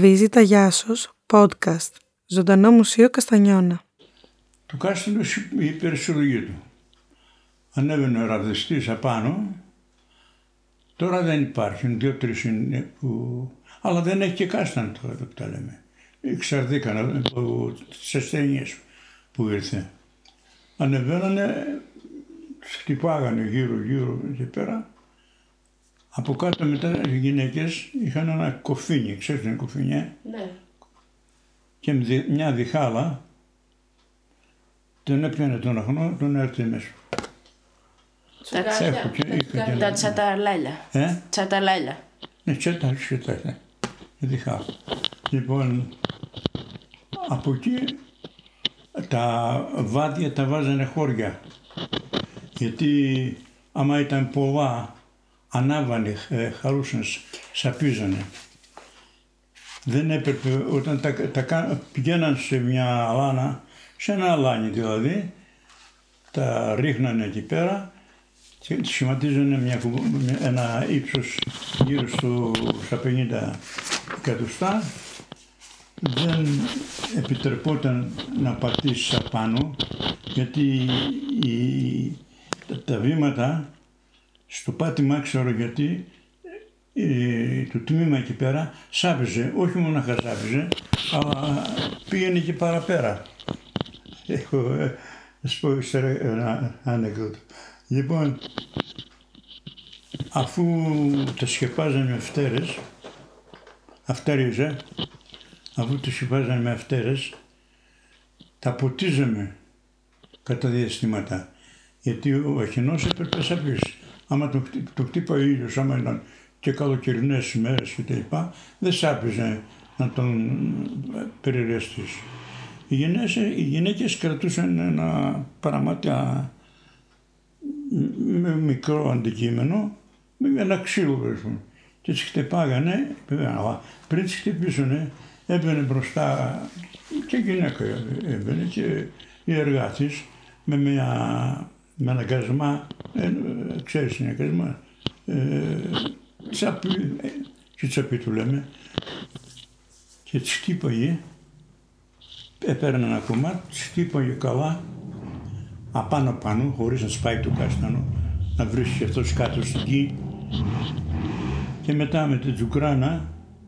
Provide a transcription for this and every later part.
Βίζητα Γιάσος, podcast, ζωντανό μουσείο Καστανιώνα. Το κάστανο η υπερσυλλογή του. Ανέβαινε ο ραδιστής απάνω, τώρα δεν υπάρχουν, 2-3 είναι που... Αλλά δεν έχει και κάστανο τώρα που τα λέμε. Εξαρτήκαν από τις ασθένειες που ήρθε. Ανεβαίνανε, χτυπάγανε γύρω εκεί πέρα. Από κάτω μετά οι γυναίκες είχαν ένα κοφίνι, ξέρεις τι είναι κοφίνι, Ναι. και μια διχάλα, τον έπιανε τον αχνό, τον έρθει μέσα. Τα τσαταλάλια. Τσαταλάλια. Ναι, τσαταλάλια. Διχάλα. Λοιπόν, από εκεί τα βάδια τα βάζανε χώρια. Γιατί άμα ήταν πολλά, ανάβανε, χαρούσαν, σαπίζανε. Δεν έπρεπε, όταν πηγαίναν σε μια αλάνα, σε ένα αλάνι δηλαδή, τα ρίχνανε εκεί πέρα και σχηματίζανε ένα ύψος γύρω στα 50 εκατοστά. Δεν επιτρεπόταν να πατήσεις απάνω, γιατί τα βήματα στο πάτημα, ξέρω γιατί, το τμήμα εκεί πέρα σάπιζε, όχι μόνο σάπιζε, αλλά πήγαινε και παραπέρα. Θα σου πω ύστερα ένα ανεκδότο. Λοιπόν, αφού τα σκεπάζανε με αυτέρες, αφού τα σκεπάζανε με αυτέρες, τα ποτίζαμε κατά διαστήματα, γιατί ο αχινός έπρεπε να σαπίσει. Άμα το χτύπα ο ήλιος, άμα ήταν και καλοκαιρινές ημέρες και τα λοιπά, δεν σάπιζε να τον περιρεστήσει. Οι γυναίκες κρατούσαν ένα παραμάτια με μικρό αντικείμενο, με ένα ξύλο και τις χτυπάγανε, αλλά πριν τις χτυπήσουνε έμπαινε μπροστά και γυναίκα έμπαινε και η εργάτης με ένα κασμά, ξέρεις είναι κασμά, τσαπί του λέμε, και τις χτύπαγε, έπαιρνε ένα κομμάτι, τις χτύπαγε καλά, απάνω, χωρίς να σπάει το κάστανο, να βρίσκει αυτός κάτω στην γη, και μετά με την τζουκράνα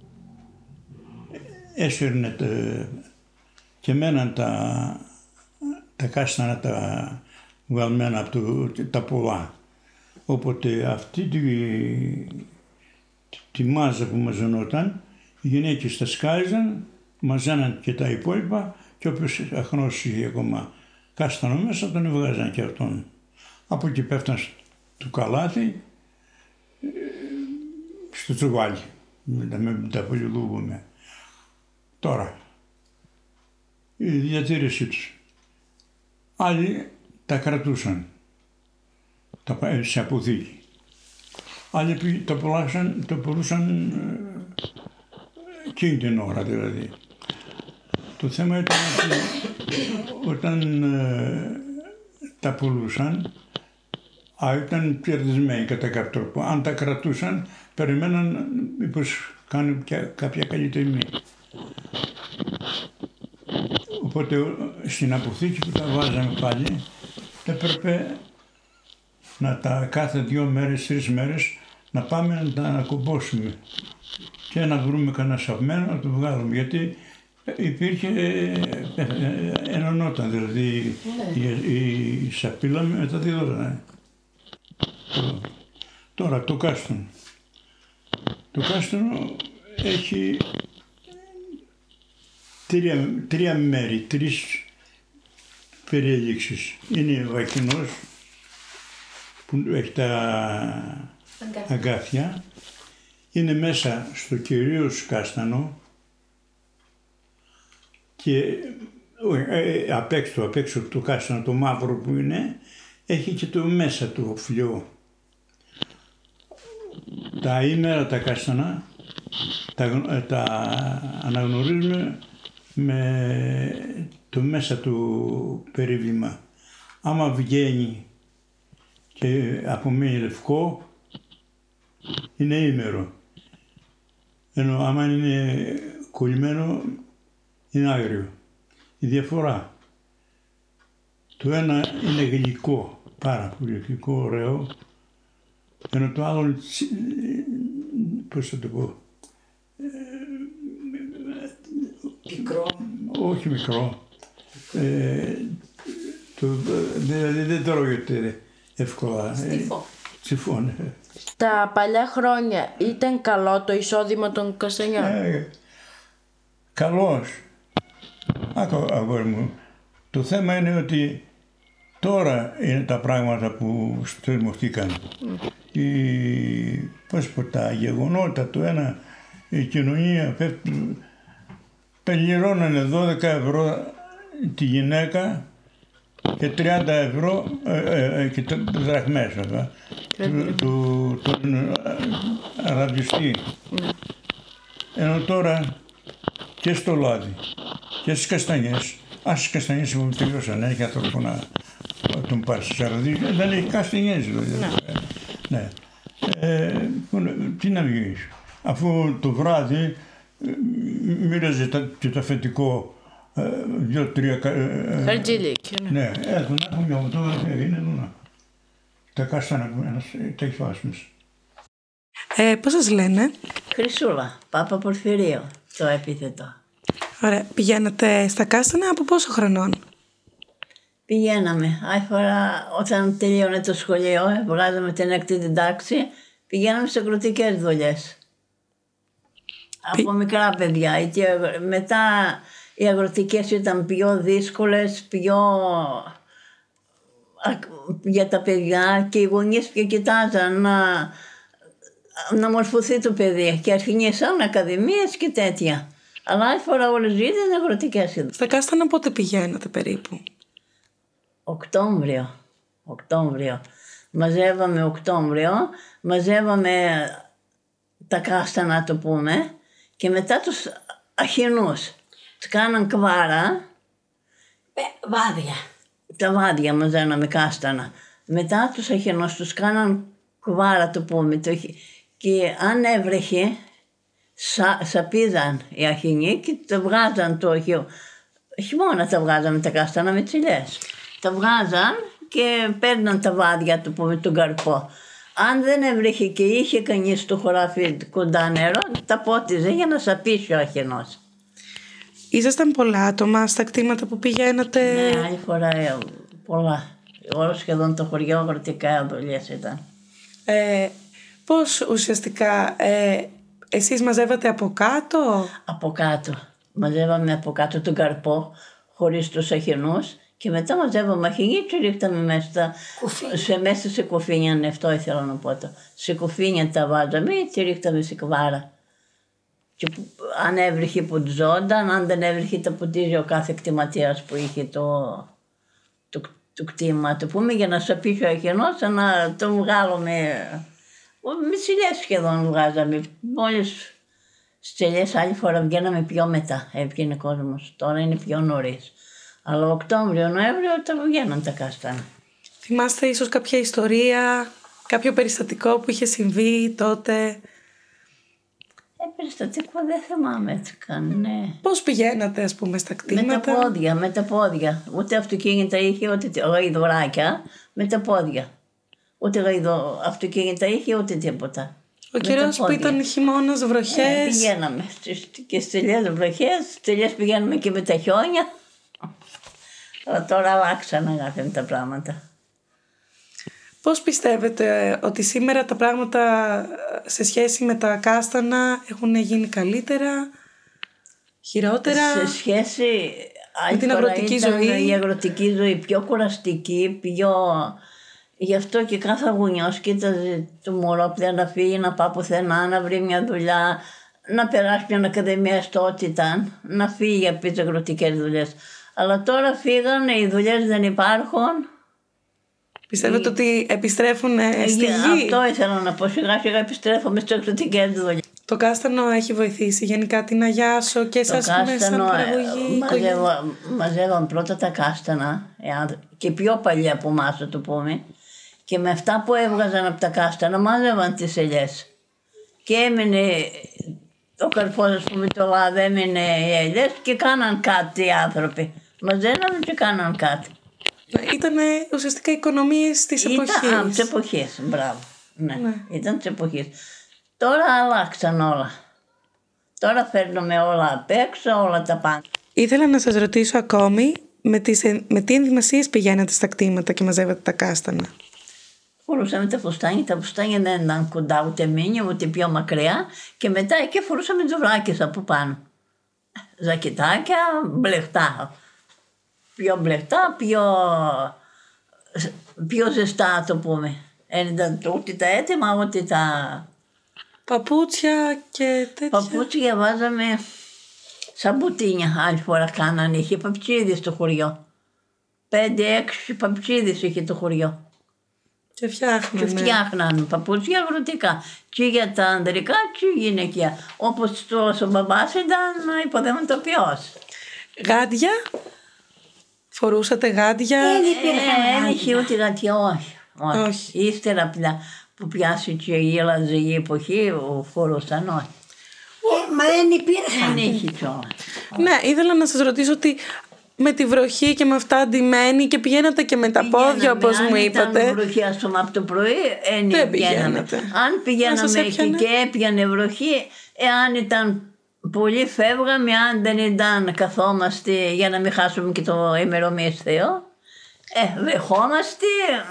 έσυρνε και μέναν τα κάστανα τα βγαλμένα από τα πολλά. Όποτε αυτή τη μάζα που μαζανόταν, οι γυναίκες τα σκάιζαν, μαζάναν και τα υπόλοιπα και όποιος αχνός είχε ακόμα κάστανο μέσα τον εβγάζαν και αυτόν. Από εκεί πέφταν στο καλάθι, στο τσουβάλι, με τα πολυλούγουμε. Τώρα, η διατήρησή τους. Άλλοι τα κρατούσαν σε αποθήκη. Άλλοι το πουλούσαν εκείνη την ώρα δηλαδή. Το θέμα ήταν ότι όταν τα πουλούσαν, ήταν κερδισμένοι κατά κάποιο τρόπο. Αν τα κρατούσαν, περιμέναν μήπως κάνουν κάποια καλή τιμή. Οπότε στην αποθήκη που τα βάζαμε πάλι, έπρεπε να κάθε 2 μέρες, 3 μέρες, να πάμε να τα ανακομπώσουμε και να βρούμε κανένα σαπμένο να το βγάλουμε. Γιατί υπήρχε, ενωνόταν, δηλαδή η σαπίλα μεταδίδονταν. Τώρα το κάστανο. Το κάστανο έχει 3 μέρη, 3 περιέλιξεις. Είναι ο βακινός που έχει τα αγκάθια, είναι μέσα στο κυρίως κάστανο και απ' έξω το κάστανο, το μαύρο που είναι, έχει και το μέσα του φλοιό. Τα ήμερα τα κάστανα τα αναγνωρίζουμε με το μέσα του περίβλημα. Άμα βγαίνει και απομένει λευκό, είναι ήμερο. Ενώ άμα είναι κολλημένο είναι άγριο. Η διαφορά. Το ένα είναι γλυκό, πάρα πολύ γλυκό, ωραίο, ενώ το άλλο, πώς θα το πω, Πικρό. όχι μικρό, δηλαδή δεν τρώγεται εύκολα. Στιφό. Στιφό, ναι. Τα παλιά χρόνια ήταν καλό το εισόδημα των καστανιών. Καλώς. Άκου, αγόρι μου, το θέμα είναι ότι τώρα είναι τα πράγματα που στριμωχτήκαν. Πώς πω, τα γεγονότα, το ένα, η κοινωνία, πληρώνανε 12 ευρώ τη γυναίκα και 30 ευρώ και δραχμές τον ραδιοστή. Ενώ τώρα και στο λάδι και στις καστανιές, στις καστανιές που τελειώσαν, έχει άνθρωπο να τον πάρει στις αραδίες, δεν έχει καστανιές δηλαδή. Ναι. Τι να βγεις, αφού το βράδυ μοίραζε και το αφεντικό 2-3 Χαρτζηλίκι. ναι, έχουν για φωτογραφία, είναι νούνα. Τα κάστανα που ένας τα έχει φάσει μέσα. Πώς σας λένε? Χρυσούλα, Πάπα Πορφυρίου, το επίθετο. Ωραία. Πηγαίνατε στα κάστανα από πόσο χρονών? Πηγαίναμε. Άλλη φορά όταν τελείωνε το σχολείο, βγάζαμε την έκτη την τάξη, πηγαίναμε σε αγροτικές δουλειές. Από μικρά παιδιά. Και μετά οι αγροτικές ήταν πιο δύσκολες, για τα παιδιά και οι γονείς και κοιτάζαν να μορφωθεί το παιδί και αρχινήσαν ακαδημίες και τέτοια. Αλλά άλλη φορά όλες ήταν αγροτικές. Στα κάστανα πότε πηγαίνατε περίπου? Οκτώβριο. Μαζεύαμε τα κάστανα, το πούμε, και μετά τους αχινούς. Τους κάναν κβάρα. Βάδια. Τα βάδια μαζέναμε κάστανα. Μετά τους αχινούς τους κάναν κβάρα, το πούμε. Και αν έβρεχε, σαπίζαν οι αχινοί και τα βγάζαν το χειμώνα τα βγάζαμε τα κάστανα με τσιλιές. Τα βγάζαν και παίρναν τα βάδια, το πούμε, τον καρπό. Αν δεν έβρεχε και είχε κανείς στο χωράφι κοντά νερό, τα πότιζε για να σαπίσει ο αχινός. Ήσασταν πολλά άτομα στα κτήματα που πηγαίνατε? Ναι, άλλη φορά πολλά. Όλο σχεδόν το χωριό αγροτικά δουλειές ήταν. Πώς ουσιαστικά εσείς μαζεύατε από κάτω? Από κάτω. Μαζεύαμε από κάτω τον καρπό χωρίς τους αχινούς και μετά μαζεύαμε αχινοί και ρίχταμε μέσα σε κουφίνια. Ναι, αυτό ήθελα να πω. Σε κουφίνια τα βάζαμε και ρίχταμε σε κβάρα. Και αν έβριχε πουτζόνταν, αν δεν έβριχε τα πουτίζει ο κάθε κτηματίας που είχε το κτήμα, το πούμε, για να σαπίσει ο αχινός, να τον βγάλουμε. Με τσιλιές σχεδόν βγάζαμε. Μόλις στις άλλη φορά βγαίναμε πιο μετά, έβγαινε κόσμος. Τώρα είναι πιο νωρίς. Αλλά Οκτώβριο-Νοέμβριο τα βγαίναν τα κάστανα. Θυμάστε ίσως κάποια ιστορία, κάποιο περιστατικό που είχε συμβεί τότε? Περιστατικό δεν θυμάμαι έτσι καν, ναι. Πώς πηγαίνατε, ας πούμε, στα κτήματα? Με τα πόδια. Ούτε αυτοκίνητα είχε, ούτε γαϊδουράκια, με τα πόδια. Ούτε αυτοκίνητα είχε, ούτε τίποτα. Ο καιρός που ήταν χειμώνας, βροχές. Πηγαίναμε και στις τελειές βροχές, στις τελειές πηγαίναμε και με τα χιόνια. Τώρα αλλάξαν, αγάπη μου, τα πράγματα. Πώς πιστεύετε ότι σήμερα τα πράγματα σε σχέση με τα κάστανα έχουν γίνει καλύτερα, χειρότερα? Σε σχέση με την αγροτική ζωή? Η αγροτική ζωή πιο κουραστική, Γι' αυτό και κάθε γονιός κοίταζε το μωρό πια να φύγει, να πάει πουθενά, να βρει μια δουλειά, να περάσει μια ακαδημία στο ό,τι ήταν, να φύγει από τις αγροτικές δουλειές. Αλλά τώρα φύγανε, οι δουλειές δεν υπάρχουν. Πιστεύετε ότι επιστρέφουν στη γη? Αυτό ήθελα να πω, σιγά σιγά επιστρέφουμε στις αγροτικές δουλειές. Το κάστανο έχει βοηθήσει γενικά την Αγιάσο και εσάς σαν παραγωγή? Μαζεύαν πρώτα τα κάστανα και πιο παλιά από εμάς, θα το πούμε. Και με αυτά που έβγαζαν από τα κάστανα μάζευαν τις ελιές. Και έμεινε Ο καρπός, ας πούμε, το λάδι έμεινε οι ελιές και κάναν κάτι οι άνθρωποι. Μαζέναν και κάναν κάτι. Ήταν ουσιαστικά οικονομίες της εποχής. Ήταν της εποχής, μπράβο. Ναι, ήταν της εποχής. Τώρα αλλάξαν όλα. Τώρα φέρνουμε όλα απ' έξω, όλα τα πάντα. Ήθελα να σας ρωτήσω ακόμη με τι ενδυμασίες πηγαίνατε στα κτήματα και μαζεύατε τα κάστανα. Φορούσαμε τα φουστάνια δεν ήταν κοντά ούτε μήνυ ούτε πιο μακριά και μετά εκεί φορούσαμε τζουράκες από πάνω. Ζακετάκια, μπλεχτά. Πιο μπλεχτά, πιο ζεστά το πούμε. Δεν ήταν ούτε τα έτοιμα ούτε τα... Παπούτσια και τέτοια. Παπούτσια βάζαμε σαν μπουτίνια άλλη φορά κάνανε. Είχε παπτσίδες στο χωριό. 5-6 παπτσίδες είχε το χωριό. Και φτιάχνανε παπούτσια αγροτικά. Και για τα ανδρικά και γυναικεία. Όπως ο μπαμπάς ήταν υποδηματοποιός. Γάντια. Φορούσατε γάντια. Δεν είχε ούτε γάντια, όχι. Ύστερα που πιάσει και γύλαζε η εποχή, φορούσαν όχι. Μα δεν υπήρχαν. Δεν είχε κιόλας. Ναι, ήθελα να σας ρωτήσω ότι με τη βροχή και με αυτά αντιμένοι και πηγαίνατε και με τα πόδια όπως μου είπατε. Αν ήταν βροχή ας πούμε από το πρωί, δεν πηγαίνατε. Αν πηγαίναμε εκεί και έπιανε βροχή, εάν ήταν πολύ φεύγαμε, αν δεν ήταν καθόμαστε για να μην χάσουμε και το ημερομίσθιο, δεχόμαστε.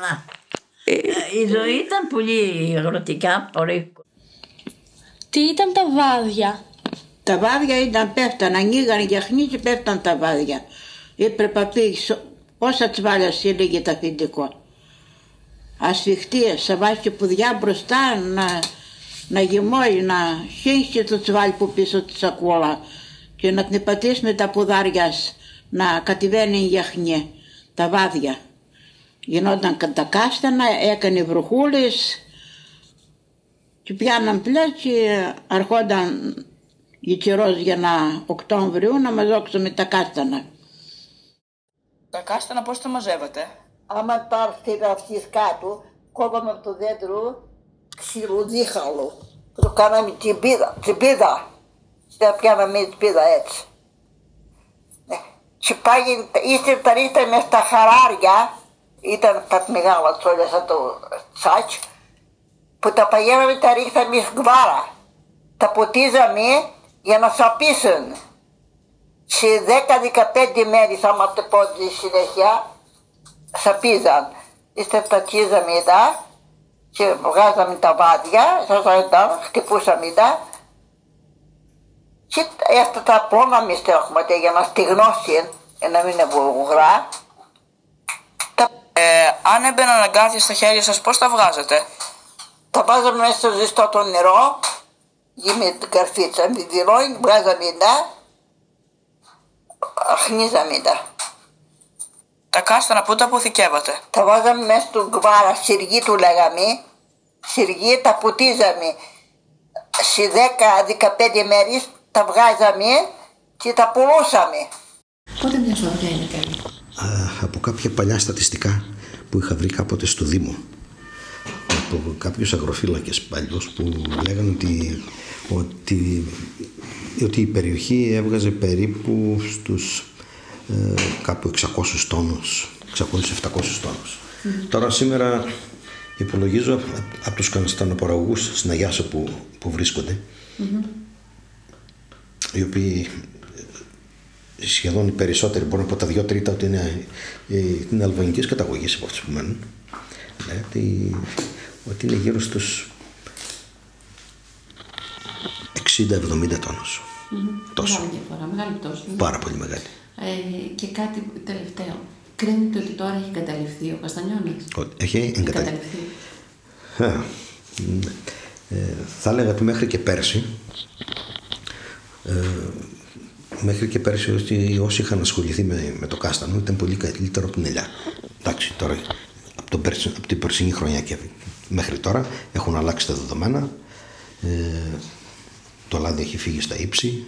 Η ζωή ήταν πολύ αγροτικά, Τι ήταν τα βάδια? Τα βάδια ήταν πέφταν, ανοίγανε γιαχνί και πέφταν τα βάδια. Έπρεπε να πήγεις όσα τσβάλια σύλλεγε τα αφεντικό. Ασφιχτίες, να βάζεις και πουδιά μπροστά, να γεμώσει, να χύνεις το τσβάλι που πίσω τη σακούλα και να την πατήσεις με τα πουδάρια να κατεβαίνει η γιαχνί, τα βάδια. Γινόταν τα κάστανα, έκανε βροχούλες και πιάναν πλέον και αρχόταν η καιρός για Οκτώβριο να μαζόξουμε τα κάστανα. Τα κάστανα πώς τα μαζεύατε? Άμα τα έρθεις κάτω, κόβαμε από το δέντρο ξυλοδίχαλο. Το κάναμε τσιμπίδα. Τα πιάναμε τσιμπίδα έτσι. Και πάγει, ύστερα τα ρίχναμε στα χαράρια, ήταν τα μεγάλα τσόλια σαν το τσάτσι, που τα παγαίναμε τα ρίχναμε σγκβάρα. Τα ποτίζαμε για να σαπίσουν. Σε 10-15 μέρες άμα το πόδι συνέχεια σαπίζαν. Ύστερα τα τσίζαμε τα και βγάζαμε τα βάδια, χτυπούσαμε τα και έστω τα πλώναμε στέχματα για να στιγνώσει, να μην είναι βουλγρά. Αν έμπαιναν αγκάθια στα χέρια σας, πώς τα βγάζετε? Τα βάζαμε μέσα στο ζεστό το νερό, με την καρφίτσα, με τη βιλόνι, βγάζαμε τα, αχνίζαμε τα. Τα κάστανα πού τα αποθηκεύατε? Τα βάζαμε μέσα στο γκβάρα, σιργί του λέγαμε, σιργί τα ποτίζαμε. Σε 10-15 μέρες τα βγάζαμε και τα πουλούσαμε. Πότε μια σοδιά είναι καλή? Από κάποια παλιά στατιστικά που είχα βρει κάποτε στο Δήμο, από κάποιους αγροφύλακες παλιούς που λέγανε ότι η περιοχή έβγαζε περίπου στους κάπου 600 τόνους, 600-700 τόνους. Τώρα σήμερα υπολογίζω από τους καστανοπαραγωγούς στην Αγιάσο που βρίσκονται, οι οποίοι σχεδόν οι περισσότεροι, μπορώ να πω τα 2/3 ότι είναι αλβανικής καταγωγής από αυτούς που μένουν, ότι είναι γύρω στους 60-70 τόνους. Τόσο. Μεγάλη διαφορά, μεγάλη πτώση. Πάρα πολύ μεγάλη. Και κάτι τελευταίο. Κρίνετε ότι τώρα έχει εγκαταλειφθεί ο Καστανιώνας? Έχει εγκαταλειφθεί. Θα έλεγα ότι μέχρι και πέρσι ότι όσοι είχαν ασχοληθεί με το κάστανο ήταν πολύ καλύτερο από την ελιά. Εντάξει, τώρα από την περσινή χρονιά και μέχρι τώρα έχουν αλλάξει τα δεδομένα. Το λάδι έχει φύγει στα ύψη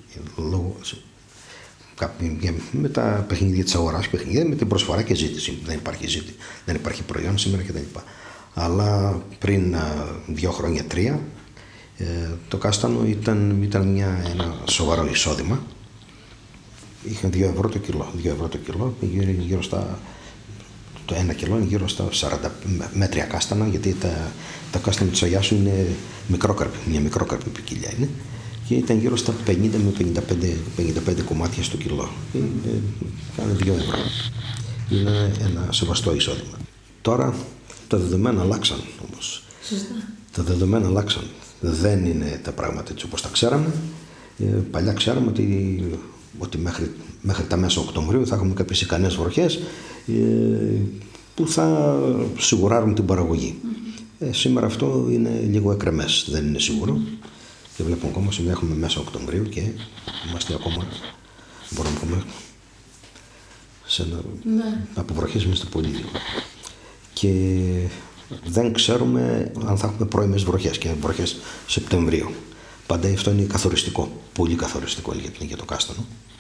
με τα παιχνίδια της αγοράς, με την προσφορά και ζήτηση. Δεν υπάρχει προϊόν σήμερα κτλ. Αλλά πριν 2 χρόνια, 3, Το κάστανο ήταν ένα σοβαρό εισόδημα. Είχαν 2 ευρώ το κιλό. 2 ευρώ το κιλό, γύρω στα... Το 1 κιλό είναι γύρω στα 40 μέτρια κάστανα, γιατί τα κάστανα της Αγιάσου είναι μικρόκαρπη, μια μικρόκαρπη ποικιλία είναι. Και ήταν γύρω στα 50 με 55 κομμάτια στο κιλό. Κάνε 2 ευρώ. Είναι ένα σεβαστό εισόδημα. Τώρα τα δεδομένα αλλάξαν όμως. Σωστά. Τα δεδομένα αλλάξαν. Δεν είναι τα πράγματα έτσι όπως τα ξέραμε. Παλιά ξέραμε ότι μέχρι τα μέσα Οκτωβρίου θα έχουμε κάποιες ικανές βροχές που θα σιγουράρουν την παραγωγή. Σήμερα αυτό είναι λίγο εκρεμές, δεν είναι σίγουρο. Και βλέπουμε ακόμα σήμερα έχουμε μέσα Οκτωβρίου και είμαστε ακόμα, μπορούμε να πούμε, από βροχές είμαστε πολύ λίγο. Και δεν ξέρουμε αν θα έχουμε πρώιμες βροχές και βροχές Σεπτεμβρίου. Πάντα αυτό είναι καθοριστικό, πολύ καθοριστικό για το κάστανο.